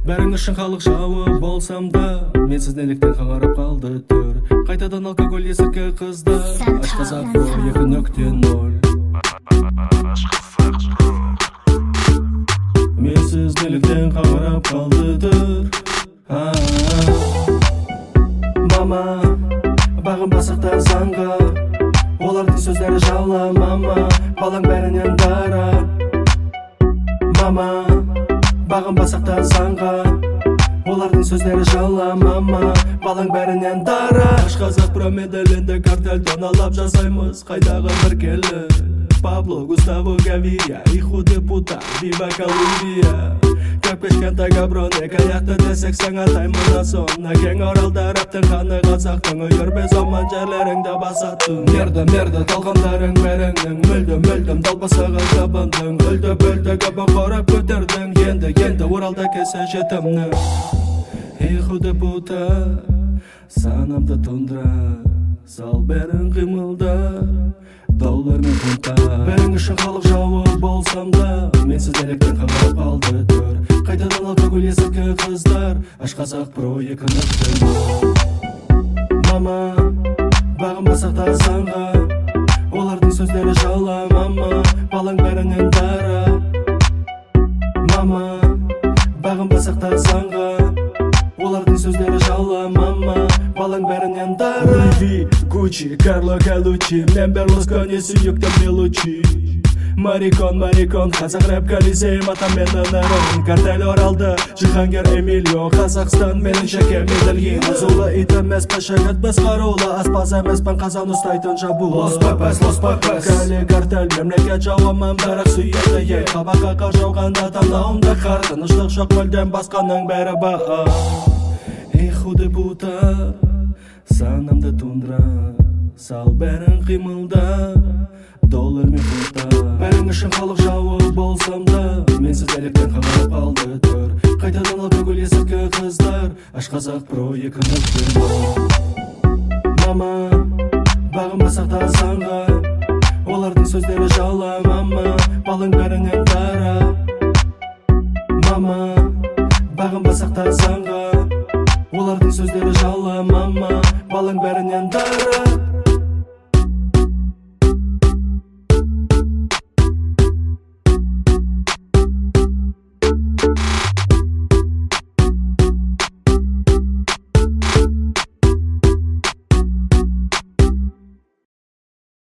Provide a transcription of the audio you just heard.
Бәрің үшін халық жауы болсам да, менсіз неліктен қаңарып қалды түр. Қайтадан алкоголь есіркі қыздар, аш қазақ про 2.0. Менсіз неліктен қаңарып қалды түр. Мама, бағым басақта заңға, олардың сөздері жаула. Мама, балаң бәрінен дара. Мама, бағым басақта заңға, олардың сөздері жаула. Мама, балаң бәрінен дара. Аш қазақ про медалінді картель тоналап жасаймыз. Қайдағы бір келі Пабло, Густаво Гавирия, Иху депутат, Вива Колумбия. Как пешкентай габрон, екі аяқты десек саңа таймына сон. Әкең оралда рэптің қаны қазақтың, үйірбе зоман жерлеріңді басаттың. Мерді талғандарың бәріңнің, мүлдім далбасаға табындың. Үлді габы қорап көтердің, енді оралда кесе жетімнің. Иху депутат, санамды тундра, сал бәрің қимылда, доллар мен фунта. Бәрің үшін халық жауы болсам да, менсіз неліктен қаңарып қалды түр. Қайтадан алкоголь есіркі қыздар, аш қазақ про 2.0. Мама, бағым басақта заңға, олардың сөздері жаула. Мама, балаң бәрінен дара. Мама, бағым басақта заңға, олардың сөздері жаула. Мама, балаң бәрінен дара. Луи, Гуччи, Карло Галуччи, мен Берлускони сүйіктім не лучи. Марикон, қазақ рэп колизей, матам менің ырым. Картель оралды, Жихангер Эмилио, Қазақстан менің шәке медальгин. Азулы итімес пәшәгіт біз қарулы, аспаз емеспен қазан ұстайтын жабулы. Лос папас, кәлі картель, мемлекет жауамын бірақ сүйеді ел. Қабаққа жауғанда тамнауында қар, тынышлық жоқ мүлден басқаның бәрі ба. Иху депутат, санамды тундра, сал бәрің қимылда, доллар мен фунта. Бәрің үшін халық жауы болсам да, менсіз неліктен қаңарып қалды түр. Қайтадан алкоголь есіркі қыздар, аш қазақ про 2.0. Мама, бағым басақта заңға, олардың сөздері жаула. Мама, балаң бәрінен дара. Мама, бағым басақта заңға, олардың сөздері жаула. Мама, балаң бәрінен дара.